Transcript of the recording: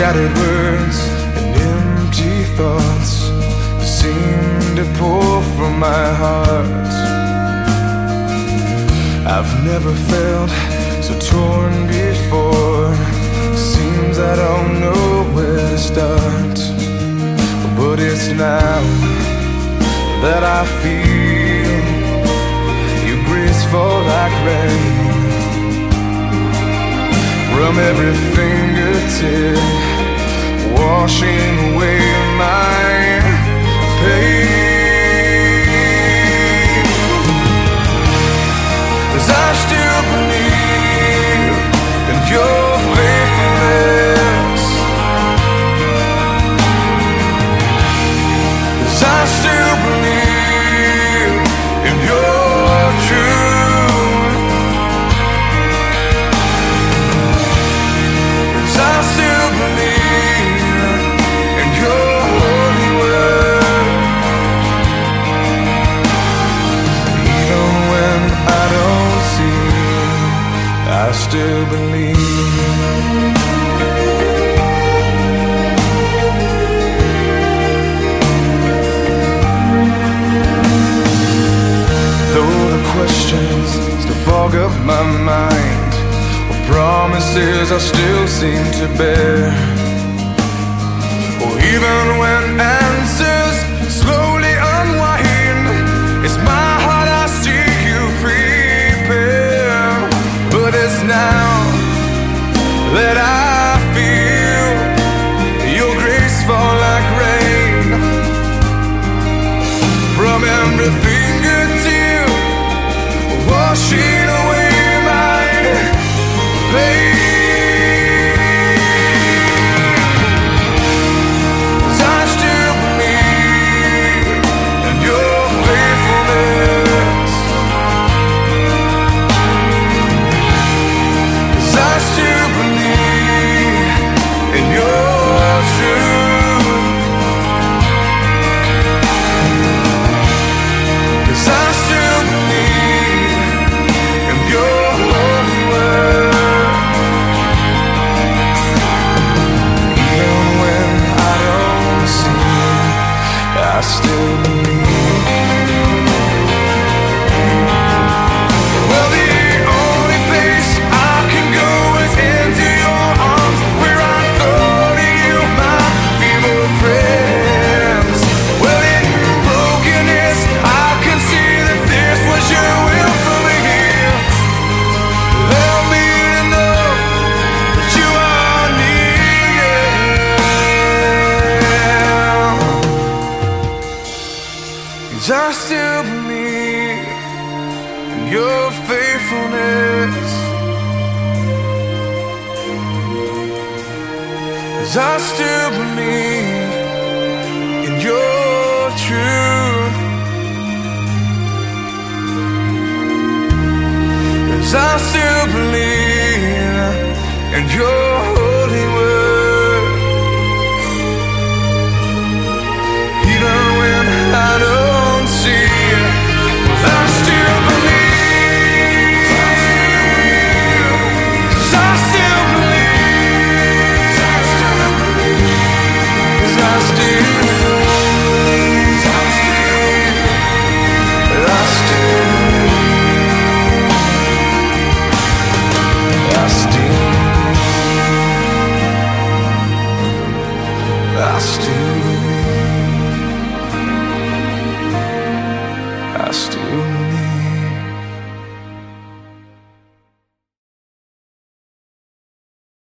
scattered words and empty thoughts seem to pour from my heart. I've never felt so torn before. Seems I don't know where to start, but it's now that I feel your grace fall like rain from every fingertip, washing away my pain. 'Cause I still believe in your faithfulness. 'Cause I still believe in your truth. 'Cause I still believe in your holy word. Even when I don't see, I still believe. Though the questions still fog up my mind, promises I still seem to bear. Or even when answers slowly unwind, it's my heart I see you prepare. But it's now that I feel your grace fall like rain from every fingertip, washing away my pain. 'Cause I still believe in your faithfulness. 'Cause I still believe in your truth. 'Cause I still believe in your holy word. Even when I don't see, I still believe. Well, the only place I can go is into your arms, where I throw to you my feeble prayers. Well, in brokenness, I can see that this was your will for me. Help me to know that you are near. 'Cause I still believe in your faithfulness. 'Cause I still believe in your truth. 'Cause I still believe in your holy word. Even when I don't see, I still believe. 'Cause I still believe. 'Cause I still believe. 'Cause I still believe. I still believe. I still believe. I still